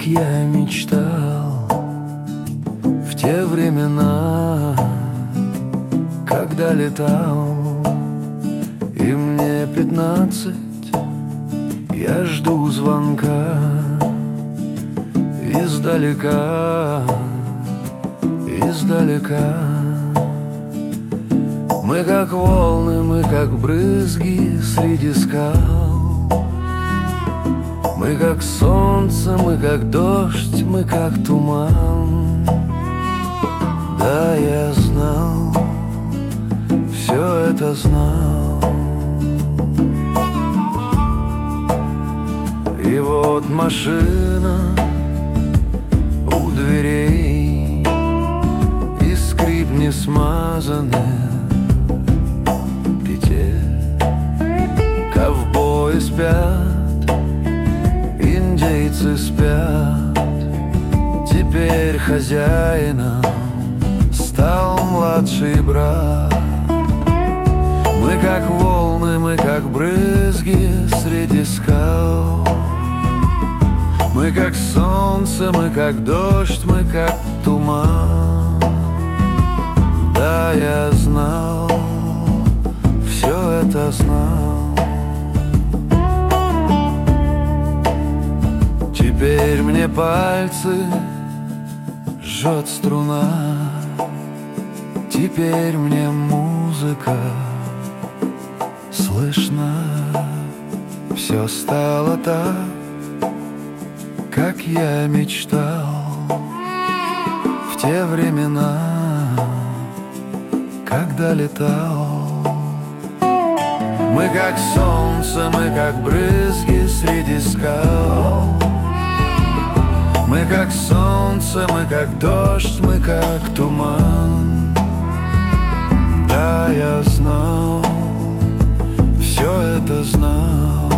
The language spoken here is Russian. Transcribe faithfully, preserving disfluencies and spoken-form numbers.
как я мечтал в те времена, когда летал, и мне пятнадцать. Я жду звонка издалека, издалека. Мы как волны, мы как брызги среди скал. Мы как солнце, мы как дождь, мы как туман. Да, я знал, все это знал. И вот машина у дверей, и скрип несмазанных петель. Ковбои спят, индейцы спят. Теперь хозяином стал младший брат. Мы как волны, мы как брызги среди скал. Мы как солнце, мы как дождь, мы как туман. Да, я знал, все это знал. Теперь мне пальцы жжет струна. Теперь мне музыка слышна. Все стало так, как я мечтал в те времена, когда летал. Мы как солнце, мы как брызги среди скал. Мы как солнце, мы как дождь, мы как туман. Да, я знал, все это знал.